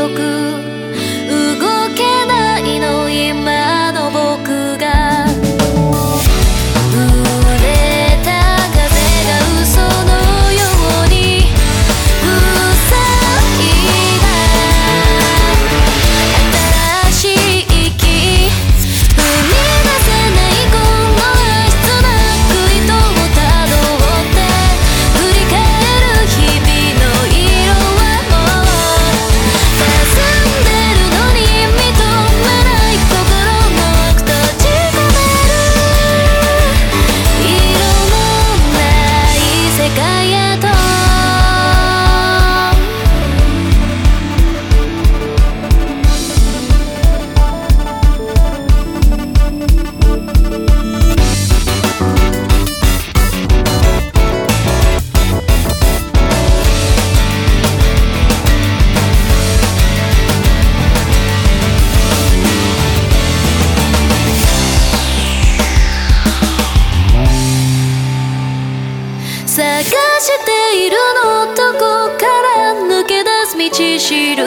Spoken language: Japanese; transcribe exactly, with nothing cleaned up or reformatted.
僕動けないの今の僕が触れた風が嘘のようにうさいな新しい息踏み出せないこの明日なく糸をたどって振り返る日々の色はもう霞んでるのに認めない心も閉じ込める色のない世界へと探しているのどこから抜け出す道しる